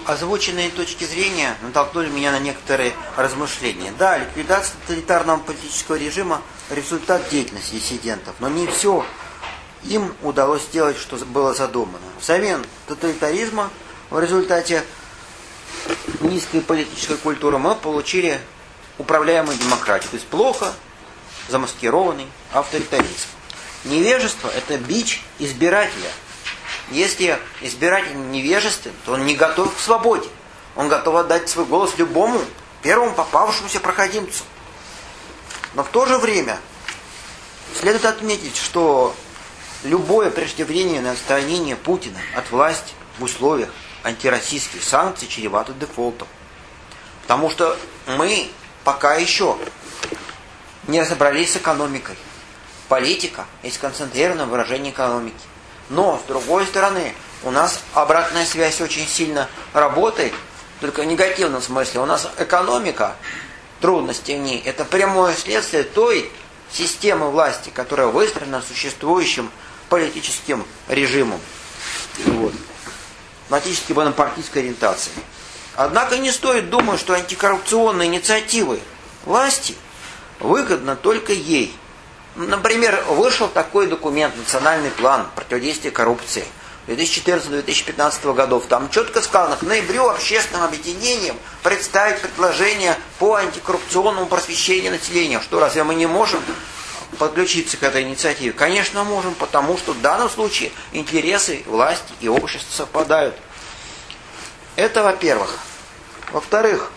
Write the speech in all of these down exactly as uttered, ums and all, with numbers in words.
Озвученные точки зрения натолкнули меня на некоторые размышления. Да, ликвидация тоталитарного политического режима – результат деятельности диссидентов, но не все им удалось сделать, что было задумано. Взамен тоталитаризма в результате низкой политической культуры мы получили управляемую демократию, то есть плохо замаскированный авторитаризм. Невежество – это бич избирателя. Если избиратель невежествен, то он не готов к свободе. Он готов отдать свой голос любому, первому попавшемуся проходимцу. Но в то же время следует отметить, что любое преждевременное отстранение Путина от власти в условиях антироссийских санкций чревато дефолтом. Потому что мы пока еще не разобрались с экономикой. Политика есть сконцентрированное выражение экономики. Но, с другой стороны, у нас обратная связь очень сильно работает, только в негативном смысле. У нас экономика, трудности в ней, это прямое следствие той системы власти, которая выстроена существующим политическим режимом. Вот. Фактически бонапартийской ориентации. Однако не стоит думать, что антикоррупционные инициативы власти выгодны только ей. Например, вышел такой документ, национальный план противодействия коррупции две тысячи четырнадцатого — две тысячи пятнадцатого годов. Там четко сказано, к ноябрю общественным объединениям представить предложение по антикоррупционному просвещению населения. Что, разве мы не можем подключиться к этой инициативе? Конечно, можем, потому что в данном случае интересы власти и общества совпадают. Это во-первых. Во-вторых,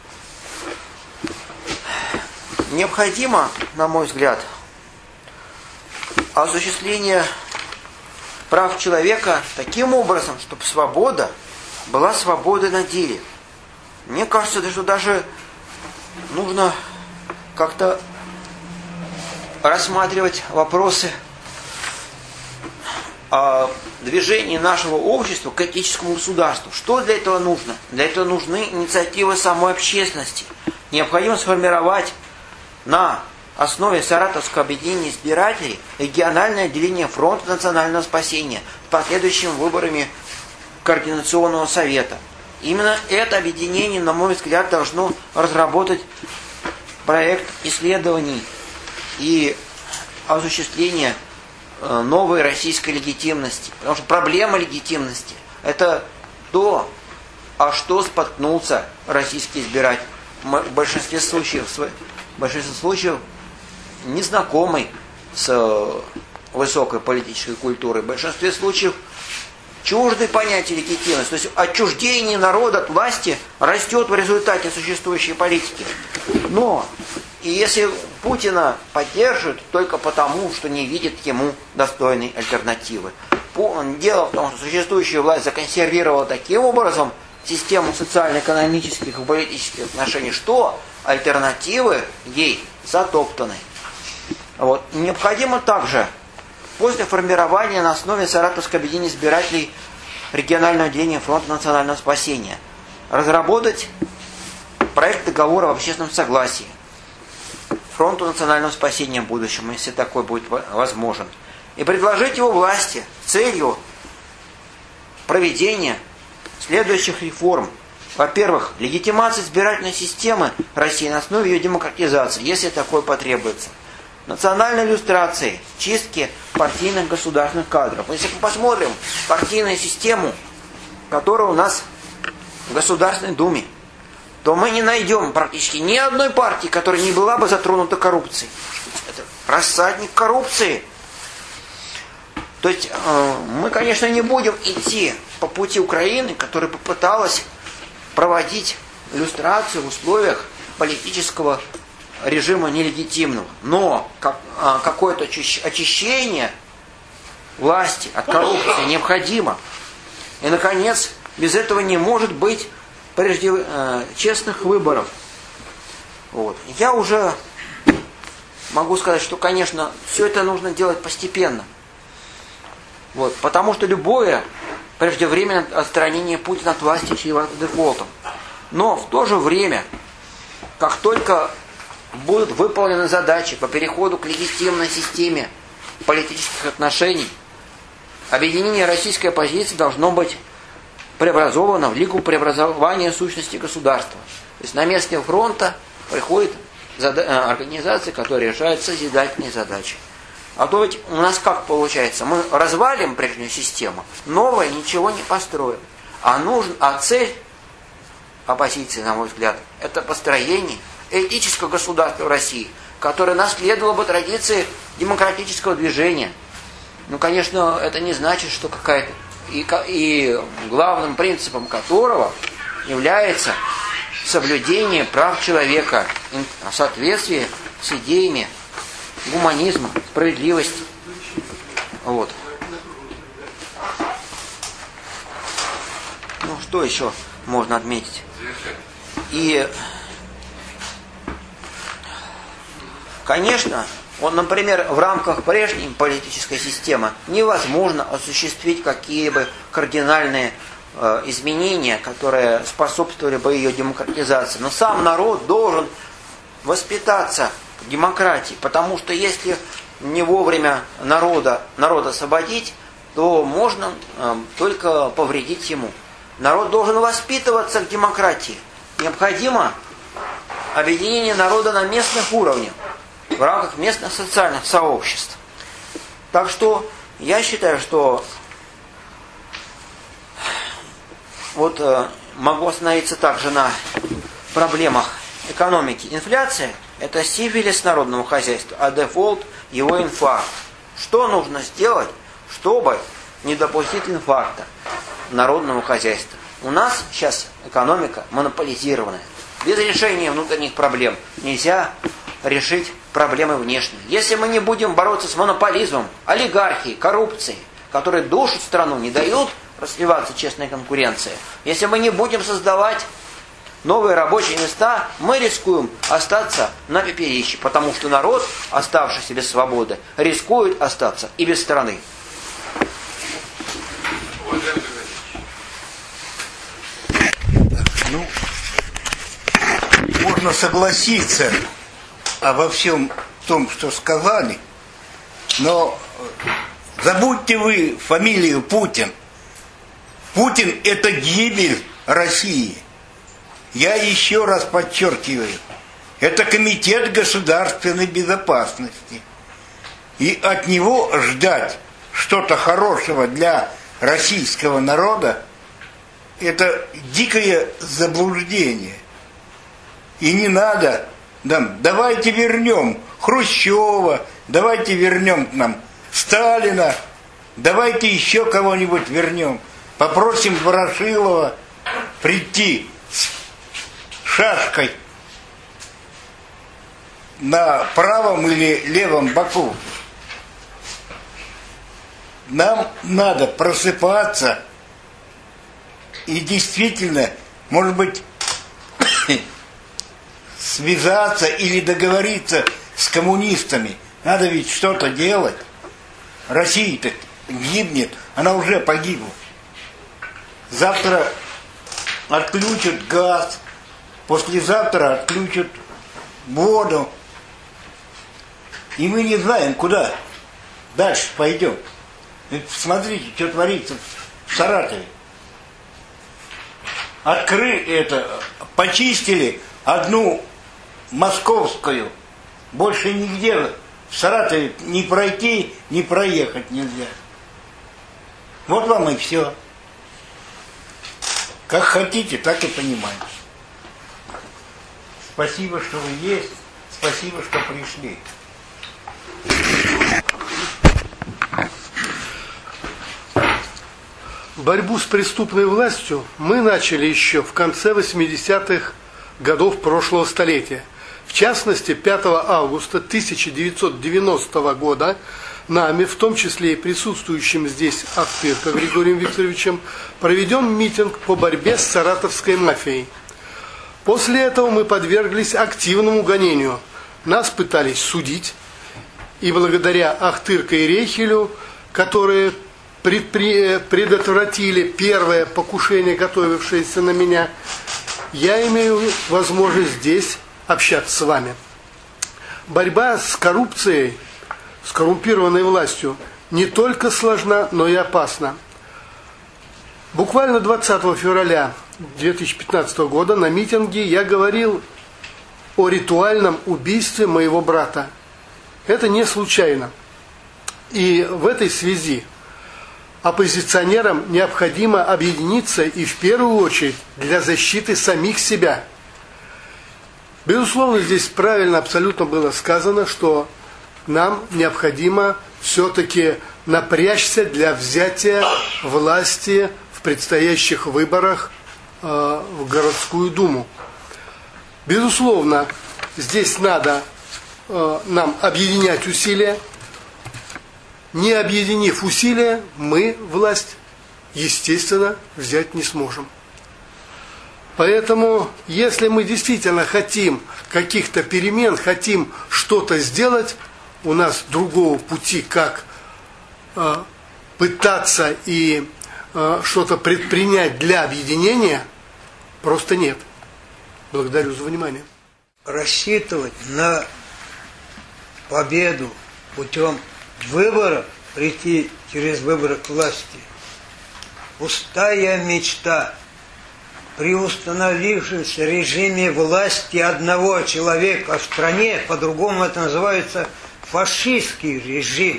необходимо, на мой взгляд, осуществление прав человека таким образом, чтобы свобода была свободой на деле. Мне кажется, что даже нужно как-то рассматривать вопросы о движении нашего общества к этическому государству. Что для этого нужно? Для этого нужны инициативы самой общественности. Необходимо сформировать на основе Саратовского объединения избирателей региональное отделение Фронта национального спасения с последующими выборами Координационного совета. Именно это объединение, на мой взгляд, должно разработать проект исследований и осуществления новой российской легитимности. Потому что проблема легитимности – это то, а что споткнулся российский избиратель. В большинстве случаев, в большинстве случаев незнакомый с высокой политической культурой, в большинстве случаев чуждый понятие легитимности. То есть отчуждение народа от власти растет в результате существующей политики. Но и если Путина поддерживают только потому, что не видят ему достойной альтернативы. Дело в том, что существующая власть законсервировала таким образом систему социально-экономических и политических отношений, что альтернативы ей затоптаны. Вот. Необходимо также после формирования на основе Саратовского объединения избирателей регионального отделения Фронта национального спасения разработать проект договора в общественном согласии Фронту национального спасения в будущем, если такой будет возможен, и предложить его власти с целью проведения следующих реформ. Во-первых, легитимация избирательной системы России на основе ее демократизации, если такое потребуется. Национальной иллюстрации, чистки партийных государственных кадров. Если мы посмотрим партийную систему, которая у нас в Государственной Думе, то мы не найдем практически ни одной партии, которая не была бы затронута коррупцией. Это рассадник коррупции. То есть мы, конечно, не будем идти по пути Украины, которая попыталась проводить иллюстрацию в условиях политического режима нелегитимного. Но как, а, какое-то очищение власти от коррупции необходимо. И, наконец, без этого не может быть прежде э, честных выборов. Вот. Я уже могу сказать, что, конечно, все это нужно делать постепенно. Вот. Потому что любое преждевременное отстранение Путина от власти чревато дефолтом. Но в то же время, как только будут выполнены задачи по переходу к легитимной системе политических отношений, объединение российской оппозиции должно быть преобразована в Лигу преобразования сущности государства. То есть на месте фронта приходит организация, которая решает созидательные задачи. А то ведь у нас как получается? Мы развалим прежнюю систему, новое ничего не построим. А, нужен, а цель оппозиции, на мой взгляд, это построение этического государства в России, которое наследовало бы традиции демократического движения. Ну, конечно, это не значит, что какая-то... И, и главным принципом которого является соблюдение прав человека в соответствии с идеями гуманизма, справедливости. Вот. Ну, что еще можно отметить? И, конечно, вот, например, в рамках прежней политической системы невозможно осуществить какие-либо кардинальные э, изменения, которые способствовали бы ее демократизации. Но сам народ должен воспитаться в демократии, потому что если не вовремя народа, народ освободить, то можно э, только повредить ему. Народ должен воспитываться к демократии. Необходимо объединение народа на местных уровнях, в рамках местных социальных сообществ. Так что я считаю, что вот э, могу остановиться также на проблемах экономики. Инфляция – это сифилис народного хозяйства, а дефолт – его инфаркт. Что нужно сделать, чтобы не допустить инфаркта народного хозяйства? У нас сейчас экономика монополизированная. Без решения внутренних проблем нельзя решить проблемы внешние. Если мы не будем бороться с монополизмом, олигархией, коррупцией, которые душат страну, не дают развиваться честной конкуренции, если мы не будем создавать новые рабочие места, мы рискуем остаться на пепелище, потому что народ, оставшийся без свободы, рискует остаться и без страны. Ну, можно согласиться обо всем том, что сказали, но забудьте вы фамилию Путин. Путин – это гибель России. Я еще раз подчеркиваю, это Комитет государственной безопасности. И от него ждать что-то хорошего для российского народа – это дикое заблуждение. И не надо... Да, давайте вернем Хрущева, давайте вернем к нам Сталина, давайте еще кого-нибудь вернем. Попросим Ворошилова прийти с шашкой на правом или левом боку. Нам надо просыпаться и действительно, может быть, связаться или договориться с коммунистами. Надо ведь что-то делать. Россия-то гибнет, она уже погибла. Завтра отключат газ, послезавтра отключат воду. И мы не знаем, куда дальше пойдем. Смотрите, что творится в Саратове. Открыли это, почистили одну московскую. Больше нигде в Саратове ни пройти, ни проехать нельзя. Вот вам и все. Как хотите, так и понимаете. Спасибо, что вы есть. Спасибо, что пришли. Борьбу с преступной властью мы начали еще в конце восьмидесятых годов прошлого столетия. В частности, пятого августа тысяча девятьсот девяностого года нами, в том числе и присутствующим здесь Ахтырка Григорием Викторовичем, проведен митинг по борьбе с саратовской мафией. После этого мы подверглись активному гонению. Нас пытались судить, и благодаря Ахтырка и Рейхелю, которые предпри... предотвратили первое покушение, готовившееся на меня, я имею возможность здесь общаться с вами. Борьба с коррупцией, с коррумпированной властью не только сложна, но и опасна. Буквально двадцатого февраля две тысячи пятнадцатого года на митинге я говорил о ритуальном убийстве моего брата. Это не случайно. И в этой связи оппозиционерам необходимо объединиться и в первую очередь для защиты самих себя. Безусловно, здесь правильно абсолютно было сказано, что нам необходимо все-таки напрячься для взятия власти в предстоящих выборах э, в городскую думу. Безусловно, здесь надо э, нам объединять усилия. Не объединив усилия, мы власть, естественно, взять не сможем. Поэтому, если мы действительно хотим каких-то перемен, хотим что-то сделать, у нас другого пути, как э, пытаться и э, что-то предпринять для объединения, просто нет. Благодарю за внимание. Рассчитывать на победу путем выборов, прийти через выборы к власти, пустая мечта. При установившемся режиме власти одного человека в стране, по-другому это называется фашистский режим.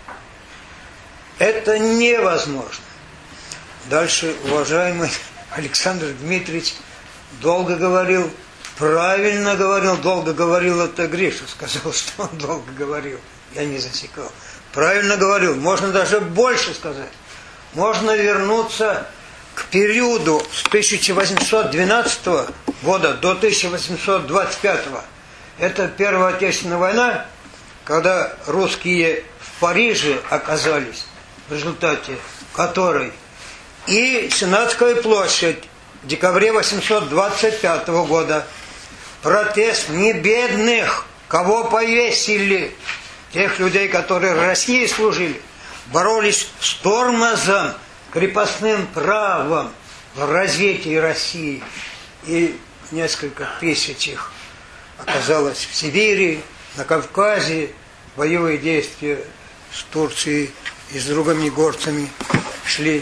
Это невозможно. Дальше уважаемый Александр Дмитриевич долго говорил, правильно говорил, долго говорил, это Гриша сказал, что он долго говорил. Я не засекал. Правильно говорил, можно даже больше сказать. Можно вернуться к периоду с тысяча восемьсот двенадцатого года до тысяча восемьсот двадцать пятого. Это Первая Отечественная война, когда русские в Париже оказались, в результате которой, и Сенатская площадь в декабре восемьсот двадцать пятого года. Протест не бедных, кого повесили, тех людей, которые в России служили, боролись с тормозом, крепостным правом в развитии России. И несколько тысяч их оказалось в Сибири, на Кавказе, боевые действия с Турцией и с другими горцами шли.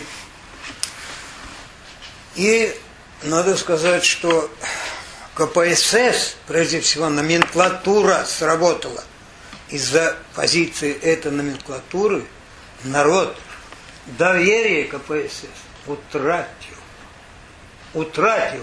И надо сказать, что ка пэ эс эс, прежде всего, номенклатура сработала. Из-за позиции этой номенклатуры народ доверие ка пэ эс эс утратил. Утратил.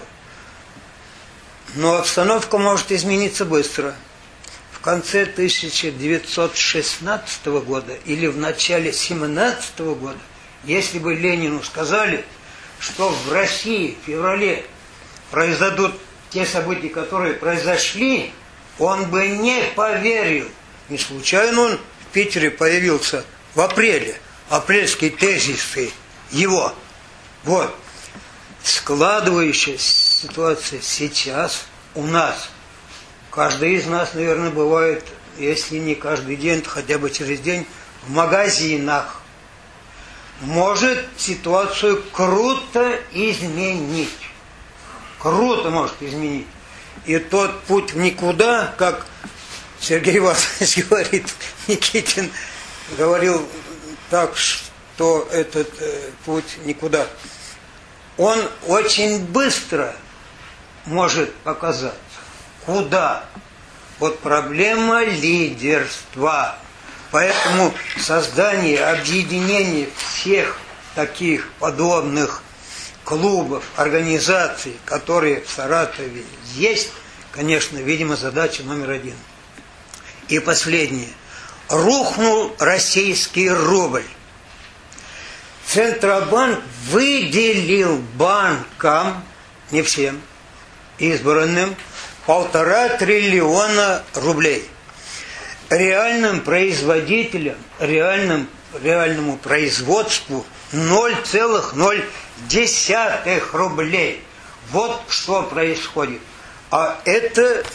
Но обстановка может измениться быстро. В конце тысяча девятьсот шестнадцатого года или в начале семнадцатого года, если бы Ленину сказали, что в России в феврале произойдут те события, которые произошли, он бы не поверил. Не случайно он в Питере появился в апреле. Апрельские тезисы его. Вот. Складывающаяся ситуация сейчас у нас. Каждый из нас, наверное, бывает, если не каждый день, то хотя бы через день, в магазинах. Может ситуацию круто изменить. Круто может изменить. И тот путь в никуда, как Сергей Иванович говорит, Никитин говорил так, что этот э, путь никуда, он очень быстро может показаться. Куда? Вот проблема лидерства. Поэтому создание, объединение всех таких подобных клубов, организаций, которые в Саратове есть, конечно, видимо, задача номер один. И последнее. Рухнул российский рубль. Центробанк выделил банкам, не всем, избранным, полтора триллиона рублей. Реальным производителям, реальным, реальному производству ноль целых ноль десятых рублей. Вот что происходит. А это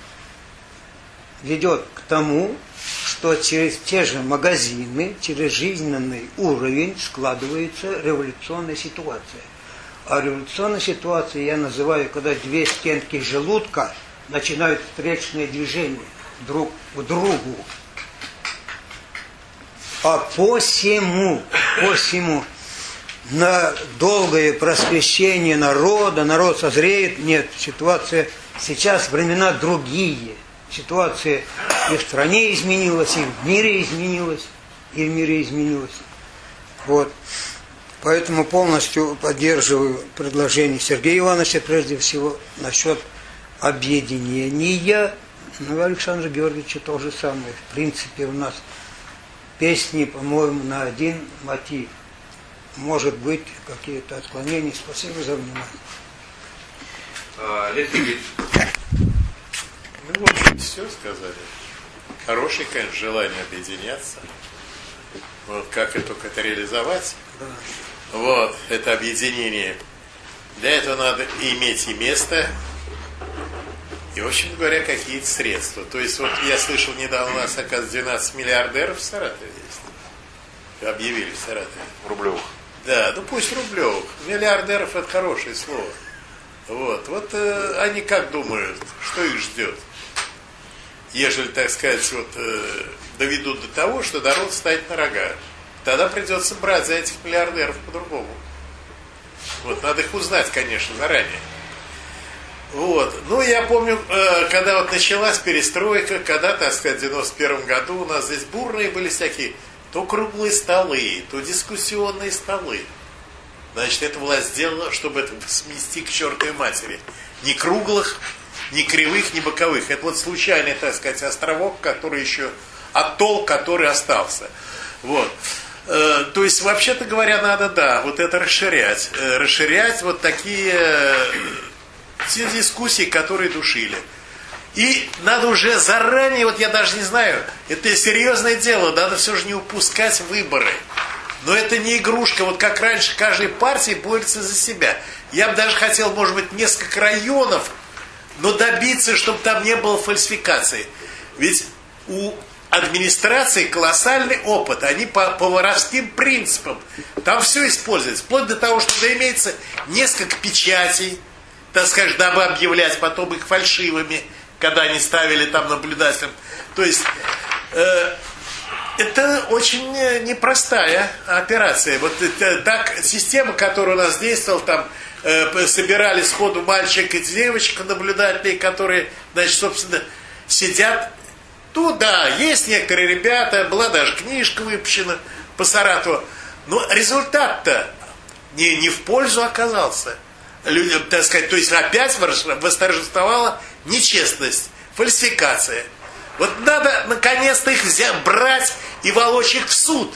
ведет к тому, что через те же магазины, через жизненный уровень складывается революционная ситуация. А революционной ситуацией я называю, когда две стенки желудка начинают встречное движение друг к другу. А посему, посему на долгое просвещение народа, народ созреет. Нет, ситуация сейчас, времена другие. Ситуация и в стране изменилась, и в мире изменилась, и в мире изменилась. Вот. Поэтому полностью поддерживаю предложение Сергея Ивановича, прежде всего, насчет объединения. Ну, Александра Георгиевича то же самое. В принципе, у нас песни, по-моему, на один мотив. Может быть, какие-то отклонения. Спасибо за внимание. Ну, в общем, все сказали. Хорошее, конечно, желание объединяться. Вот как это только это реализовать. Да. Вот, это объединение. Для этого надо иметь и место, и, в общем говоря, какие-то средства. То есть, вот я слышал недавно, у нас, оказывается, двенадцать миллиардеров в Саратове есть. Объявили в Саратове. Рублевых. Да, ну пусть рублевых. Миллиардеров — это хорошее слово. Вот, вот э, они как думают, что их ждет? Ежели, так сказать, вот, э, доведут до того, что народ стоит на рога, тогда придется брать за этих миллиардеров по-другому. Вот, надо их узнать, конечно, заранее. Вот. Ну, я помню, э, когда вот началась перестройка, когда, так сказать, в девяносто первом году у нас здесь бурные были всякие, то круглые столы, то дискуссионные столы. Значит, эта власть сделала, чтобы это смести к чертовой матери. Ни круглых, ни кривых, ни боковых. Это вот случайный, так сказать, островок, который еще, атолл, который остался. Вот. Э, то есть, вообще-то говоря, надо, да, вот это расширять. Э, расширять вот такие э, те дискуссии, которые душили. И надо уже заранее, вот я даже не знаю, это серьезное дело, надо все же не упускать выборы. Но это не игрушка, вот как раньше каждой партии борется за себя. Я бы даже хотел, может быть, несколько районов, но добиться, чтобы там не было фальсификации. Ведь у администрации колоссальный опыт, они по, по воровским принципам. Там все используется, вплоть до того, что имеется несколько печатей, так сказать, дабы объявлять потом их фальшивыми, когда они ставили там наблюдателям. То есть... Э, Это очень непростая операция. Вот это, так, система, которая у нас действовала, там э, собирали сходу мальчик и девочка, наблюдателей, которые, значит, собственно, сидят. Ну да, есть некоторые ребята, была даже книжка выпущена по Саратову. Но результат-то не, не в пользу оказался людям, так сказать. То есть опять восторжествовала нечестность, фальсификация. Вот надо наконец-то их взять, брать и волочь их в суд.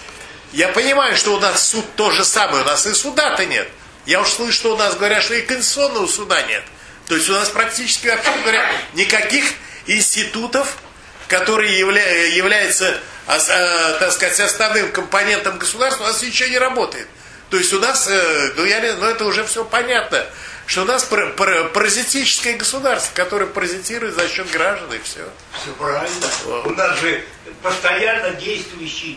Я понимаю, что у нас суд то же самое, у нас и суда-то нет. Я уж слышу, что у нас говорят, что и конституционного суда нет. То есть у нас практически, вообще говоря, никаких институтов, которые явля, являются, так сказать, основным компонентом государства, у нас ничего не работает. То есть у нас, ну, я, ну это уже все понятно, что у нас паразитическое государство, которое паразитирует за счет граждан, и все. Все правильно. Вот. У нас же постоянно действующий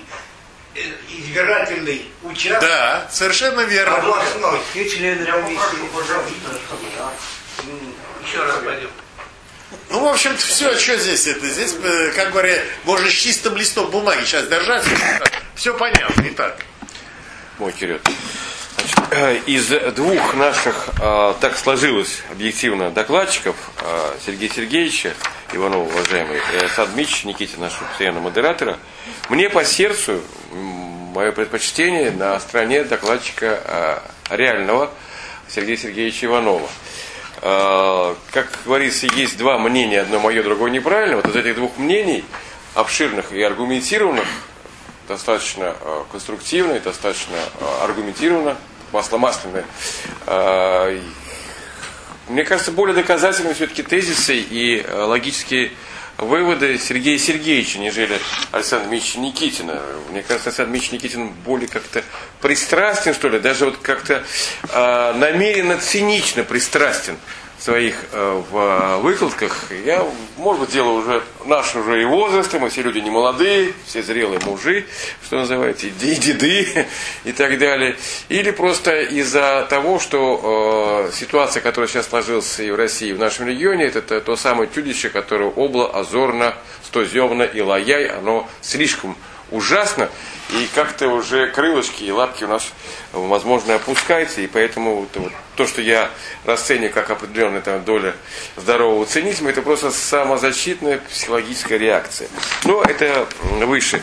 избирательный участок. Да, совершенно верно. Областной. И члены Я комиссии. попрошу, пожалуйста. Еще раз пойдем. Ну, в общем-то, все, что здесь это? Здесь, как говорят, можно с чистым листом бумаги сейчас держать. Все понятно, не так. Мой черед. Значит, из двух наших, так сложилось объективно, докладчиков, Сергея Сергеевича Иванова, уважаемый, и Александра Дмитриевича Никитина, нашего постоянного модератора, мне по сердцу мое предпочтение на стороне докладчика реального Сергея Сергеевича Иванова. Как говорится, есть два мнения, одно мое, другое неправильное. Вот из этих двух мнений, обширных и аргументированных, достаточно э, конструктивно и достаточно э, аргументированно, масло-масляное. Э, мне кажется, более доказательными все-таки тезисы и э, логические выводы Сергея Сергеевича, нежели Александра Дмитриевича Никитина. Мне кажется, Александр Дмитриевич Никитин более как-то пристрастен, что ли, даже вот как-то э, намеренно цинично пристрастен в своих э, в выкладках. Я, может быть, дело уже наш уже и возраста, мы все люди не молодые, все зрелые мужи, что называется, и деды и так далее. Или просто из-за того, что э, ситуация, которая сейчас сложилась и в России, и в нашем регионе, это, это то самое чудище, которое обло, Озорно, Стоземно и Лаяй, оно слишком ужасно, и как-то уже крылышки и лапки у нас, возможно, опускаются, и поэтому вот, вот, то, что я расцениваю как определенная там, доля здорового цинизма, это просто самозащитная психологическая реакция. Но это выше.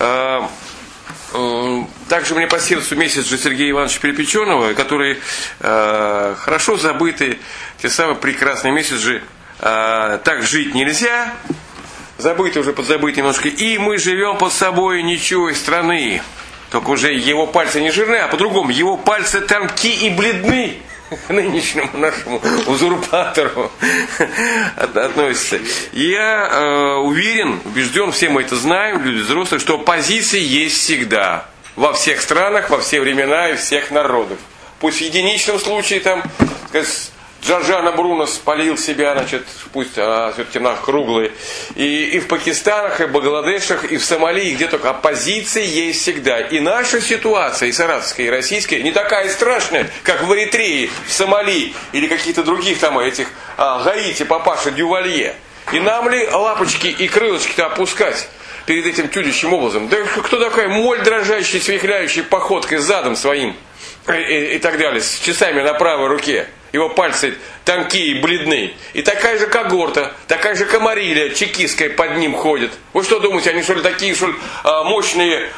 Также мне по сердцу месседжи Сергея Ивановича Перепеченова, которые э, хорошо забыты, те самые прекрасные месседжи э, «Так жить нельзя», забыты уже, подзабыты немножко, «И мы живем под собой ничего из страны». Только уже его пальцы не жирны, а по-другому, его пальцы тонки и бледны к нынешнему нашему узурпатору относится. Я э, уверен, убежден, все мы это знаем, люди взрослые, что оппозиция есть всегда. Во всех странах, во все времена и всех народов. Пусть в единичном случае там, сказать, Джорджано Бруно спалил себя, значит, пусть а, все-таки на круглые. И, и в Пакистанах, и в Бангладешах, и в Сомали, и где только оппозиция есть всегда. И наша ситуация, и саратовская, и российская, не такая страшная, как в Эритрее, в Сомали, или каких-то других там этих а, Гаити, папаша Дювалье. И нам ли лапочки и крылышки-то опускать перед этим чудищем образом? Да кто такая моль дрожащая, свихляющая походкой задом своим, и, и, и так далее, с часами на правой руке? Его пальцы тонкие и бледны. И такая же когорта, такая же комарилья чекистская под ним ходит. Вы что думаете, они что ли такие, что ли, мощные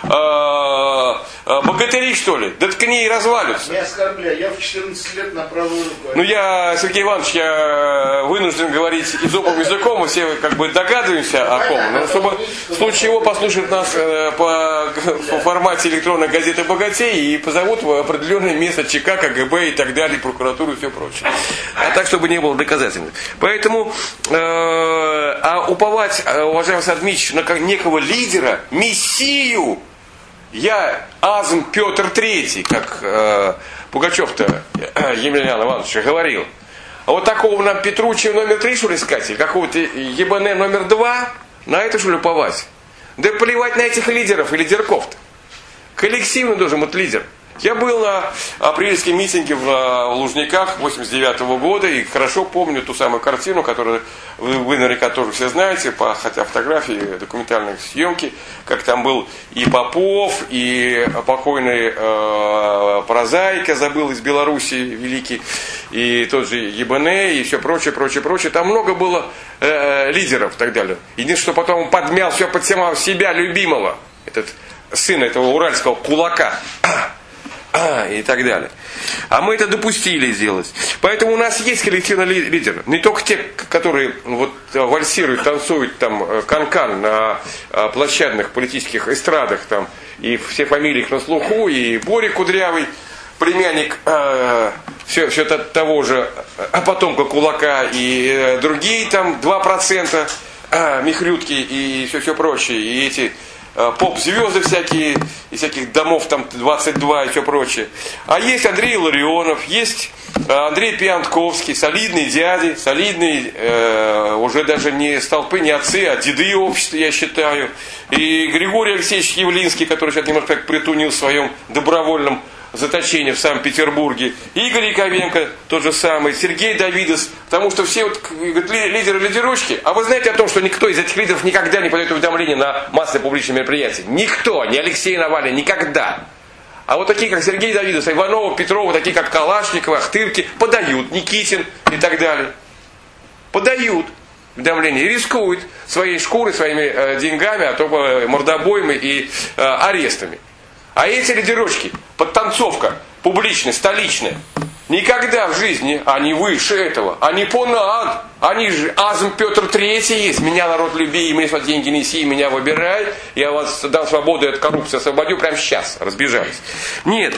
а, а, богатыри, что ли? Да так они и развалятся. Не оскорбляй, я в четырнадцать лет на правую руку. Ну я, Сергей Иванович, я вынужден говорить изоповым языком, мы все как бы догадываемся о ком. Но чтобы в случае чего послушать нас по, по формате электронной газеты «Богатей» и позовут в определенное место ЧК, КГБ и так далее, прокуратуру и все прочее. А так, чтобы не было доказательств. Поэтому, э, а уповать, уважаемый Садмич, на некого лидера, мессию, я Азм Петр Третий, как э, Пугачев-то э, Емельян Иванович говорил. А вот такого нам Петруччи номер три, что ли, искать? Или какого-то Ебане номер два? На это, что ли, уповать? Да плевать на этих лидеров и лидерков-то. Коллективно должен быть лидер. Я был на апрельском митинге в Лужниках восемьдесят девятого года и хорошо помню ту самую картину, которую вы, вы наверняка тоже все знаете, по, хотя фотографии, документальной съемки, как там был и Попов, и покойный э, прозаик, я забыл, из Беларуси, великий, и тот же Ебане, и все прочее, прочее, прочее. Там много было э, лидеров и так далее. Единственное, что потом он подмял все под себя любимого, этот сын этого уральского кулака. И так далее. А мы это допустили сделать. Поэтому у нас есть коллективный лидер. Не только те, которые вот, вальсируют, танцуют там канкан на площадных политических эстрадах, там, и все фамилии их на слуху, и Боря Кудрявый, племянник э, все, все того же потомка кулака, и э, другие там два процента э, михрютки и все, все прочее, и эти поп-звезды всякие, из всяких домов там двадцать два и все прочее. А есть Андрей Ларионов, есть Андрей Пиантковский, солидные дяди, солидные, э, уже даже не столпы, не отцы, а деды общества, я считаю. И Григорий Алексеевич Явлинский, который сейчас немножко так притунил в своем добровольном заточении в Санкт-Петербурге. Игорь Яковенко, тот же самый, Сергей Давидос, потому что все вот лидеры-лидерочки. А вы знаете о том, что никто из этих лидеров никогда не подает уведомление на массовые публичные мероприятия? Никто, ни Алексей Навальный, никогда. А вот такие, как Сергей Давидос, Иванова, Петрова, такие, как Калашникова, Ахтырки, подают, Никитин и так далее. Подают уведомления и рискуют своей шкурой, своими э, деньгами, а то э, мордобоями и э, арестами. А эти лидерочки, подтанцовка публичная, столичная, никогда в жизни они выше этого. Они понад. Они же Азм Петр Третий есть. Меня народ люби, и мне свои деньги неси, и меня выбирай. Я вас дам свободу и от коррупции освободю прямо сейчас. Разбежались. Нет.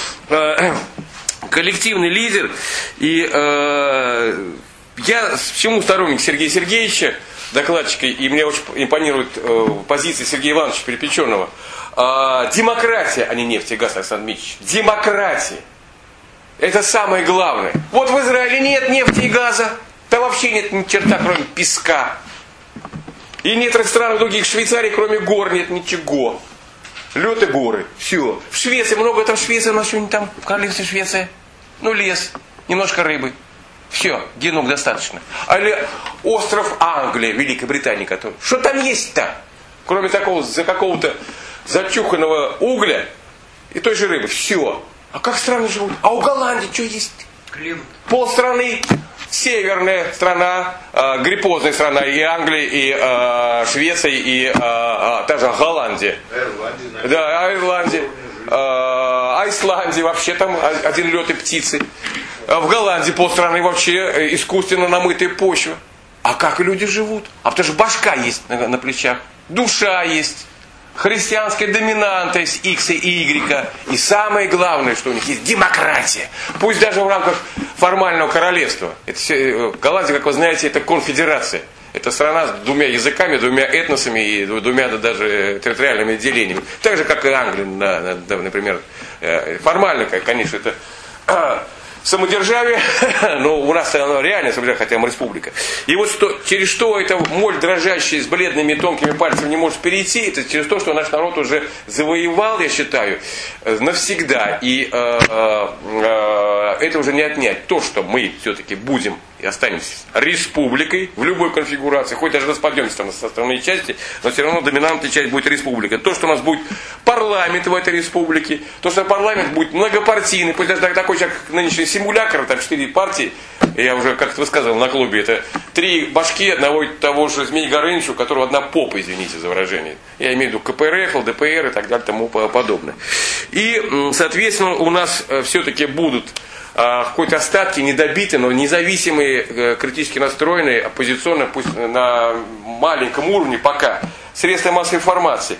Коллективный лидер. И э, я почему сторонник Сергея Сергеевича, докладчика, и мне очень импонирует э, позиция Сергея Ивановича Перепеченного. А, демократия, а не нефть и газ, Александр Дмитриевич. Демократия. Это самое главное. Вот в Израиле нет нефти и газа. Там вообще нет ни черта, кроме песка. И в некоторых странах других, в Швейцарии, кроме гор, нет ничего. Лед и горы. Все. В Швеции много, там в Швеции, у нас что-нибудь там, в королевстве Швеция. Ну, лес, немножко рыбы. Все, денег достаточно. Или остров Англия, Великой Британии, который. Что там есть-то? Кроме такого, за какого-то зачуханного угля и той же рыбы. Все. А как страны живут? А у Голландии что есть? Климат. Полстраны. Северная страна, э, гриппозная страна, и Англия, и э, Швеция, и э, э, та же Голландия. Ирландия, да, Ирландия. Э, Айсландия, вообще там один лед и птицы. В Голландии полстраны вообще искусственно намытая почва. А как люди живут? А потому что башка есть на, на плечах, душа есть, христианская доминанта есть X и Y. И самое главное, что у них есть демократия. Пусть даже в рамках формального королевства. Это все, Голландия, как вы знаете, это конфедерация. Это страна с двумя языками, двумя этносами и двумя даже территориальными отделениями. Так же, как и Англия, например. Формально, конечно, это самодержавие, но у нас оно реально самодержавие, хотя мы республика. И вот что, через что эта моль дрожащая с бледными тонкими пальцами не может перейти, это через то, что наш народ уже завоевал, я считаю, навсегда. И э, э, это уже не отнять. То, что мы все-таки будем и останемся республикой в любой конфигурации, хоть даже распадемся там со остальной части, но все равно доминантная часть будет республика. То, что у нас будет парламент в этой республике, то, что парламент будет многопартийный, пусть даже такой, как нынешний симулятор, там четыре партии, я уже как-то высказывал на клубе, это три башки одного и того же Змей Горыныча, у которого одна попа, извините за выражение. Я имею в виду ка пэ эр эф, эл дэ пэ эр и так далее, тому подобное. И, соответственно, у нас все-таки будут какой-то остатки недобитые, но независимые, критически настроенные, оппозиционные, пусть на маленьком уровне пока, средства массовой информации.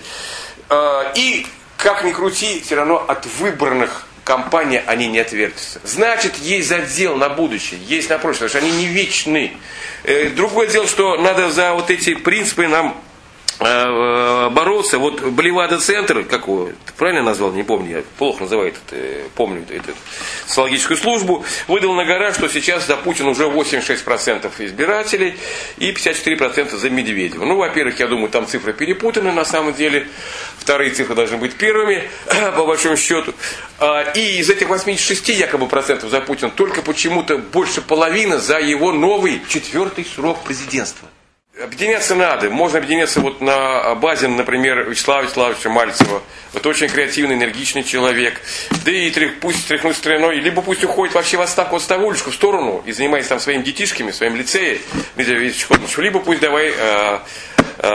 И, как ни крути, все равно от выбранных компаний они не отвертятся. Значит, есть задел на будущее, есть на прошлое, потому что они не вечны. Другое дело, что надо за вот эти принципы нам бороться. Вот Блевада-центр, как его, правильно назвал, не помню, я плохо называю этот, помню эту социологическую службу, выдал на гора, что сейчас за Путина уже восемьдесят шесть процентов избирателей и пятьдесят четыре процента за Медведева. Ну, во-первых, я думаю, там цифры перепутаны на самом деле, вторые цифры должны быть первыми, по большому счету. И из этих восьмидесяти шести якобы процентов за Путина только почему-то больше половины за его новый четвертый срок президентства. Объединяться надо. Можно объединяться вот на базе, например, Вячеслава Вячеславовича Мальцева. Это очень креативный, энергичный человек. Да и пусть тряхнуть страной, либо пусть уходит вообще в отставку, отставулечку в сторону и занимается там своими детишками, своим лицеем, либо пусть давай э, э,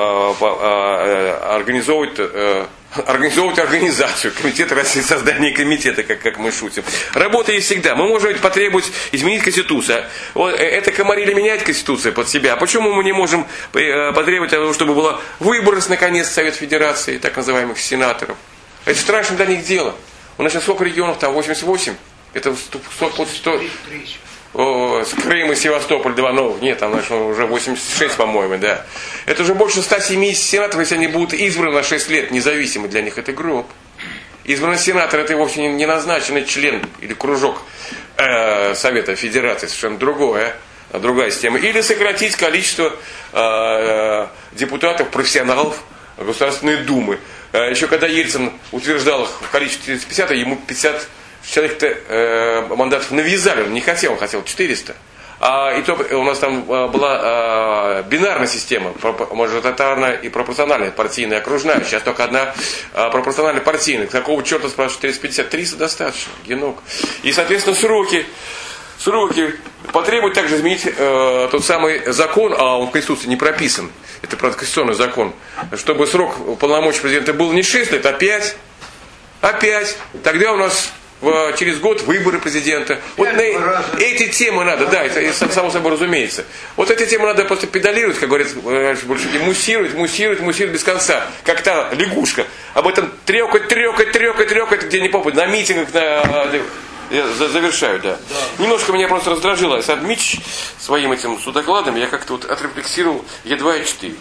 э, организовывать э, организовывать организацию, комитет создания комитета, как, как мы шутим. Работа есть всегда. Мы можем потребовать изменить Конституцию. Вот, это комарили менять Конституцию под себя. Почему мы не можем потребовать того, чтобы было выборы, наконец, Совет Федерации, так называемых сенаторов? Это страшно для них дело. У нас сейчас сколько регионов там? восемьдесят восемь? Это сто... сто О, с Крыма, Севастополь, два новых. Нет, там уже восемьдесят шесть, по-моему, да. Это уже больше ста семидесяти сенаторов, если они будут избраны на шесть лет, независимы, для них это гроб. Избранный сенатор — это вовсе не назначенный член или кружок э, Совета Федерации, совершенно другое, другая система. Или сократить количество э, депутатов, профессионалов Государственной Думы. Э, еще когда Ельцин утверждал их в количестве тридцать пятьдесят, ему пятьдесят человек-то э, мандатов навязали, он не хотел, он хотел четыреста. А, и то у нас там а, была а, бинарная система, мажоритарная и пропорциональная, партийная, окружная. Сейчас только одна а, пропорциональная партийная. Какого черта, спрашивают, триста пятьдесят? триста достаточно, генок. И, соответственно, сроки. Сроки потребуют также изменить э, тот самый закон, а он в Конституции не прописан, это, правда, конституционный закон, чтобы срок полномочий президента был не шесть лет, а пять. А пять. Тогда у нас в, через год выборы президента. Вот на эти темы надо, да, это, это само собой разумеется. Вот эти темы надо просто педалировать, как говорят раньше больше, и муссировать, муссировать, муссировать без конца. Как та лягушка. Об этом трёкать, трёкать, трёкать, трёкать, где не попадет, на митингах, на... Я завершаю, да. да. Немножко меня просто раздражило Асад Мич своим этим судокладом, я как-то вот отрефлексировал Е два и четыре.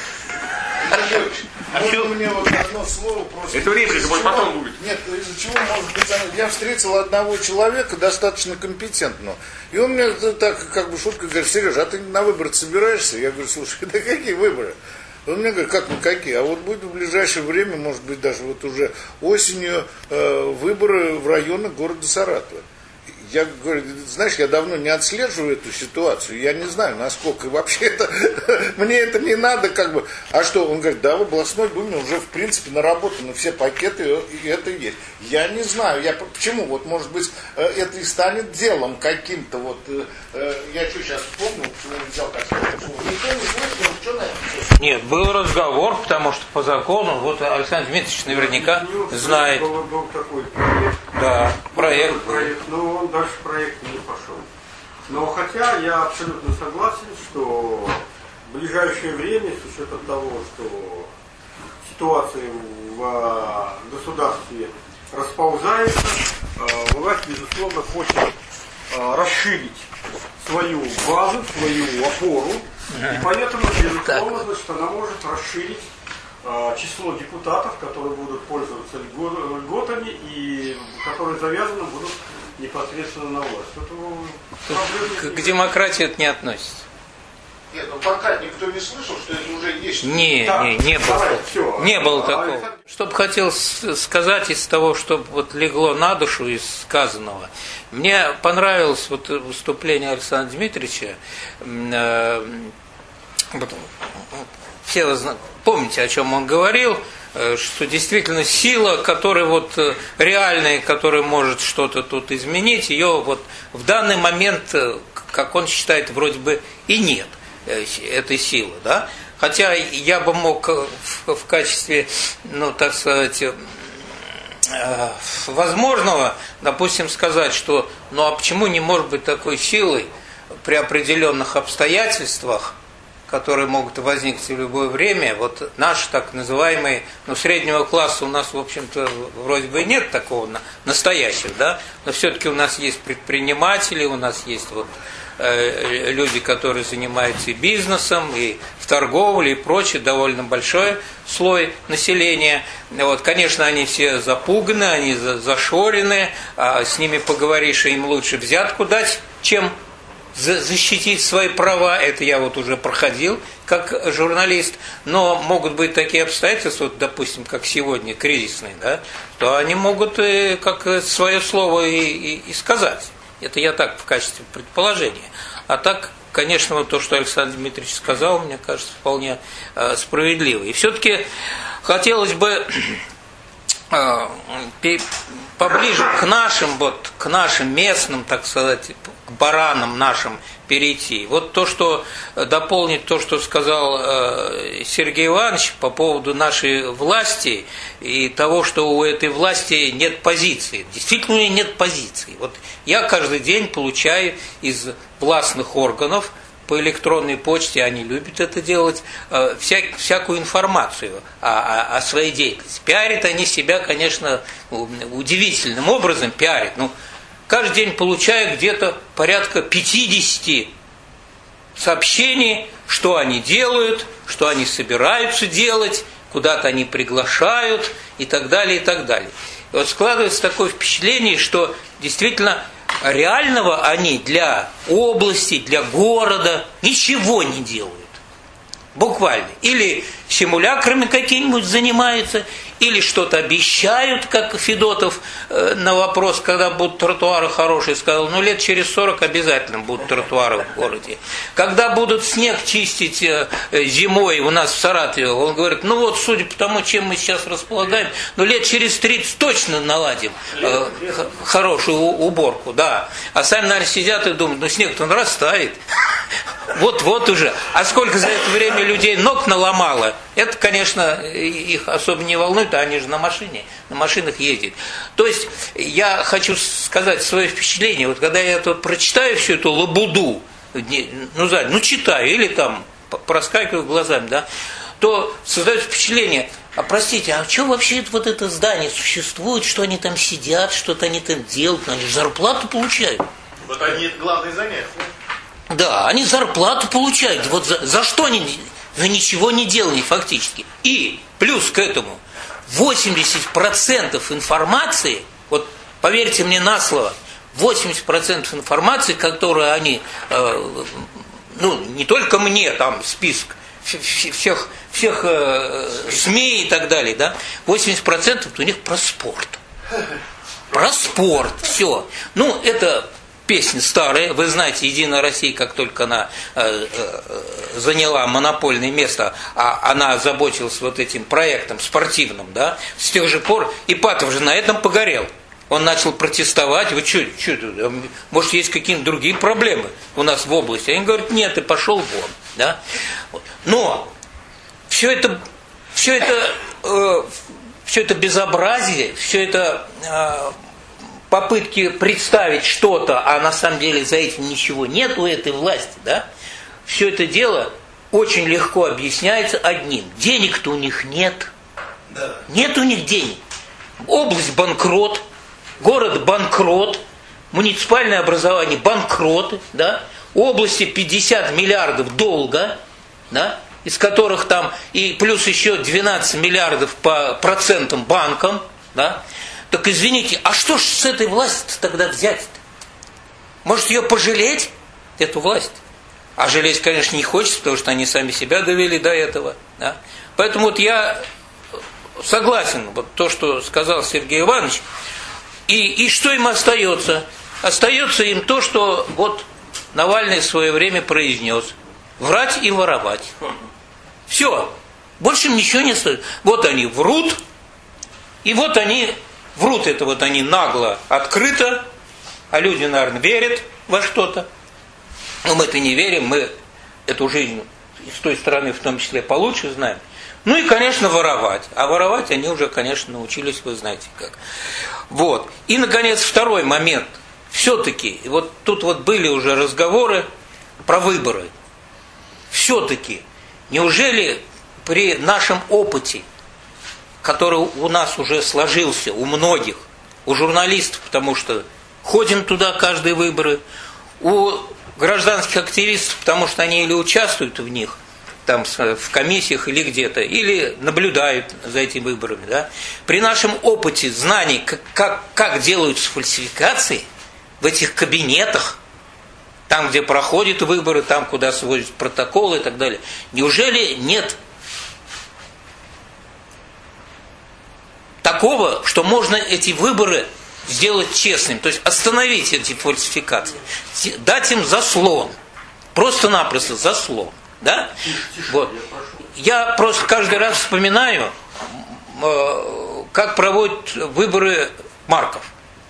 Можно мне вот одно слово просто... Это реплика, может потом будет. Нет, из-за чего может быть... Я встретил одного человека, достаточно компетентного, и он мне так, как бы шутка говорит: Сережа, а ты на выборы собираешься? Я говорю: слушай, да какие выборы? Он мне говорит: как, ну какие? А вот будет в ближайшее время, может быть, даже вот уже осенью, э, выборы в районах города Саратова. я говорю, знаешь, я давно не отслеживаю эту ситуацию, я не знаю, насколько вообще это, мне это не надо, как бы. А что, он говорит, да, в областной думе уже, в принципе, наработаны все пакеты, и это есть. Я не знаю, я почему, вот, может быть, это и станет делом каким-то, вот, я что сейчас вспомнил, почему я взял как никто не слышал, что на это? Нет, был разговор, потому что по закону, вот Александр Дмитриевич наверняка знает. Был, был такой проект. Да, проект. Был проект, но он дальше проект не пошел. Но хотя я абсолютно согласен, что в ближайшее время, с учетом того, что ситуация в государстве расползается, власть, безусловно, хочет расширить свою базу, свою опору, и поэтому, безусловно, значит, она может расширить число депутатов, которые будут пользоваться льготами и которые завязаны будут непосредственно на власть. Это к, к демократии это не относится. Нет, ну пока никто не слышал, что это уже есть. Не, так, не, не было. давай, все. Не было А, такого. Александр... Что бы хотел сказать из того, что вот легло на душу из сказанного. Мне понравилось вот выступление Александра Дмитриевича. Все вы помните, о чем он говорил, что действительно сила, которая вот реальная, которая может что-то тут изменить, ее вот в данный момент, как он считает, вроде бы и нет этой силы, да? Хотя я бы мог в, в качестве, ну, так сказать, возможного, допустим, сказать, что ну а почему не может быть такой силой при определенных обстоятельствах, которые могут возникнуть в любое время, вот наши так называемые, ну, среднего класса у нас, в общем-то, вроде бы и нет такого настоящего, да, но все-таки у нас есть предприниматели, у нас есть вот э, люди, которые занимаются и бизнесом, и в торговле, и прочее, довольно большой слой населения. Вот, конечно, они все запуганы, они зашорены, а с ними поговоришь, и им лучше взятку дать, чем защитить свои права, это я вот уже проходил как журналист, но могут быть такие обстоятельства, вот, допустим, как сегодня, кризисные, да, то они могут как свое слово и, и, и сказать. Это я так в качестве предположения. А так, конечно, вот то, что Александр Дмитриевич сказал, мне кажется, вполне э, справедливо. И все-таки хотелось бы э, поближе к нашим, вот, к нашим местным, так сказать, к баранам нашим перейти. Вот то, что дополнить то, что сказал Сергей Иванович по поводу нашей власти и того, что у этой власти нет позиции. Действительно, у нее нет позиции. Вот я каждый день получаю из властных органов по электронной почте, они любят это делать, вся, всякую информацию о, о, о своей деятельности. Пиарят они себя, конечно, удивительным образом пиарят. Ну, каждый день получаю где-то порядка пятьдесят сообщений, что они делают, что они собираются делать, куда-то они приглашают и так далее, и так далее. И вот складывается такое впечатление, что действительно реального они для области, для города ничего не делают. Буквально. Или симулякрами какими-нибудь занимаются, или что-то обещают, как Федотов э, на вопрос, когда будут тротуары хорошие, сказал, ну лет через сорок обязательно будут тротуары в городе. Когда будут снег чистить э, зимой у нас в Саратове, он говорит, ну вот, судя по тому, чем мы сейчас располагаем, ну лет через тридцать точно наладим э, х- хорошую уборку, да. А сами, наверное, сидят и думают, ну снег-то он растает. Вот-вот уже. А сколько за это время людей ног наломало, это, конечно, их особо не волнует, а они же на машине, на машинах ездят. То есть, я хочу сказать свое впечатление, вот когда я тут прочитаю всю эту лабуду, ну, ну читаю, или там проскакиваю глазами, да, то создается впечатление, а простите, а что вообще вот это здание существует, что они там сидят, что-то они там делают, они же зарплату получают. Вот они главное занятие. Да, они зарплату получают. Вот за, за что они? За ничего не делали фактически. И плюс к этому восемьдесят процентов информации, вот поверьте мне на слово, восемьдесят процентов информации, которую они, э, ну не только мне, там список всех, всех э, СМИ и так далее, да, восемьдесят процентов у них про спорт. Про спорт, все. Ну, это песни старые. Вы знаете, Единая Россия, как только она э, э, заняла монопольное место, а она заботилась вот этим проектом спортивным, да, с тех же пор Ипатов же на этом погорел. Он начал протестовать. Вы что, что, может, есть какие-то другие проблемы у нас в области? Они говорят, нет, ты пошел вон. Да? Но все это, все это, э, все это безобразие, все это э, попытки представить что-то, а на самом деле за этим ничего нет у этой власти, да? Все это дело очень легко объясняется одним. Денег-то у них нет. Нет у них денег. Область банкрот. Город банкрот, муниципальное образование банкроты, да? Области пятьдесят миллиардов долга, да? Из которых там и плюс еще двенадцать миллиардов по процентам банкам, да? Так извините, а что ж с этой власти тогда взять-то? Может ее пожалеть, эту власть? А жалеть, конечно, не хочется, потому что они сами себя довели до этого, да? Поэтому вот я согласен, вот то, что сказал Сергей Иванович. И, и что им остается? Остается им то, что вот Навальный в свое время произнес. Врать и воровать. Все. Больше им ничего не остается. Вот они врут, и вот они врут это вот они нагло, открыто, а люди, наверное, верят во что-то. Но мы-то не верим, мы эту жизнь с той стороны в том числе получше знаем. Ну и, конечно, воровать. А воровать они уже, конечно, научились, вы знаете как. Вот. И, наконец, второй момент. Все-таки, вот тут вот были уже разговоры про выборы. Все-таки, неужели при нашем опыте, который у нас уже сложился, у многих, у журналистов, потому что ходим туда каждые выборы, у гражданских активистов, потому что они или участвуют в них, там в комиссиях или где-то, или наблюдают за этими выборами. Да? При нашем опыте знаний, как, как, как делаются фальсификации в этих кабинетах, там, где проходят выборы, там, куда сводят протоколы и так далее, неужели нет такого, что можно эти выборы сделать честными, то есть остановить эти фальсификации, дать им заслон, просто-напросто заслон. Да? Вот. Я просто каждый раз вспоминаю, как проводят выборы Марков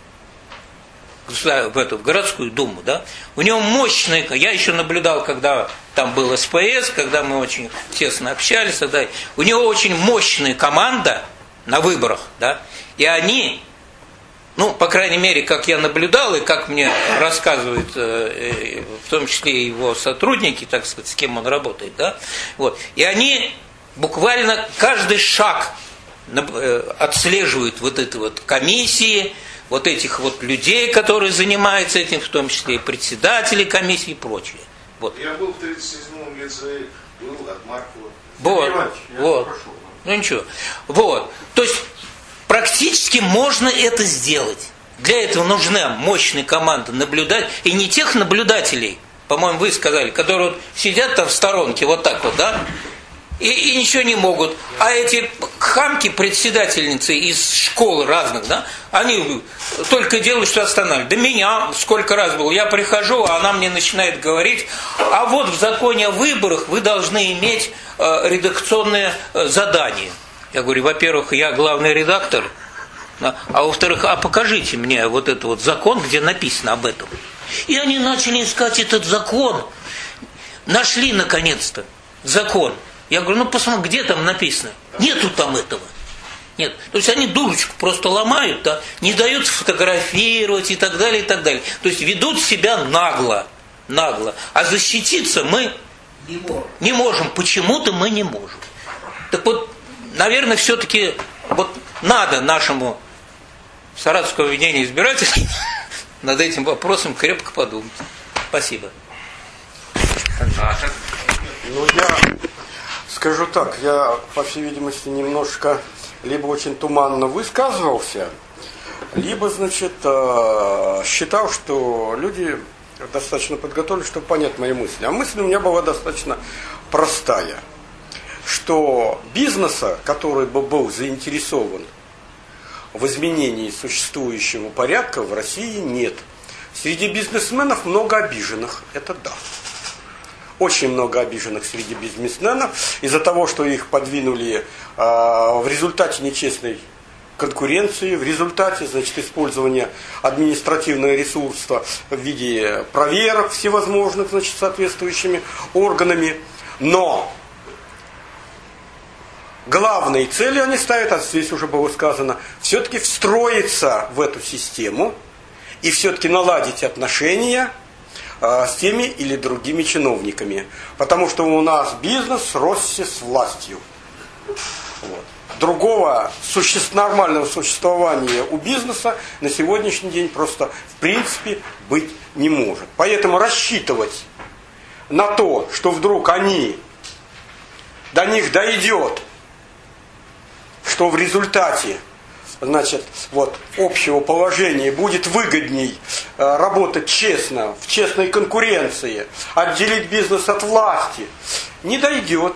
в эту в городскую думу. Да? У него мощная, я еще наблюдал, когда там был СПС, когда мы очень тесно общались, тогда, у него очень мощная команда на выборах, да? И они, ну, по крайней мере, как я наблюдал, и как мне рассказывают, э, в том числе его сотрудники, так сказать, с кем он работает, да, вот, и они буквально каждый шаг э, отслеживают вот эти вот комиссии, вот этих вот людей, которые занимаются этим, в том числе и председатели комиссии и прочее. Вот. Я был в тридцать седьмом лицее, был от Маркова. Вот, вот. Ну ничего. Вот. То есть практически можно это сделать. Для этого нужна мощная команда наблюдать. И не тех наблюдателей, по-моему, вы сказали, которые вот сидят там в сторонке, вот так вот, да, и, и ничего не могут. А эти хамки, председательницы из школ разных, да, они только делают, что останавливают. Да меня сколько раз было. Я прихожу, а она мне начинает говорить, а вот в законе о выборах вы должны иметь э, редакционное э, задание. Я говорю, во-первых, я главный редактор, а во-вторых, а покажите мне вот этот вот закон, где написано об этом. И они начали искать этот закон. Нашли, наконец-то, закон. Я говорю, ну посмотри, где там написано? Нету там этого. Нет. То есть они дурочку просто ломают, да, не дают сфотографировать и так далее, и так далее. То есть ведут себя нагло. Нагло. А защититься мы не можем. Не можем. Почему-то мы не можем. Так вот, наверное, все-таки вот надо нашему Саратовскому объединению избирателей над этим вопросом крепко подумать. Спасибо. Ну, я скажу так, я, по всей видимости, немножко либо очень туманно высказывался, либо, значит, считал, что люди достаточно подготовлены, чтобы понять мои мысли. А мысль у меня была достаточно простая, что бизнеса, который бы был заинтересован в изменении существующего порядка, в России нет. Среди бизнесменов много обиженных, это да. Очень много обиженных среди бизнесменов из-за того, что их подвинули э, в результате нечестной конкуренции, в результате, значит, использования административного ресурса в виде проверок всевозможных, значит, соответствующими органами. Но главной целью они ставят, а здесь уже было сказано, все-таки встроиться в эту систему и все-таки наладить отношения э, с теми или другими чиновниками. Потому что у нас бизнес сросся с властью. Вот. Другого суще... нормального существования у бизнеса на сегодняшний день просто в принципе быть не может. Поэтому рассчитывать на то, что вдруг они, до них дойдет, что в результате, значит, вот, общего положения будет выгодней э, работать честно, в честной конкуренции, отделить бизнес от власти, не дойдет.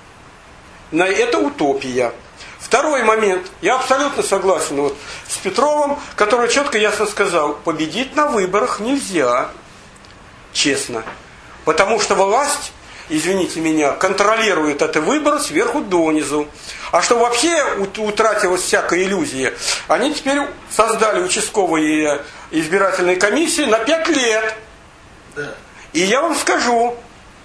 Это утопия. Второй момент. Я абсолютно согласен вот с Петровым, который четко ясно сказал, победить на выборах нельзя. Честно. Потому что власть, извините меня, контролирует эти выборы сверху донизу. А что вообще утратилась всякая иллюзия, они теперь создали участковые избирательные комиссии на пять лет. И я вам скажу,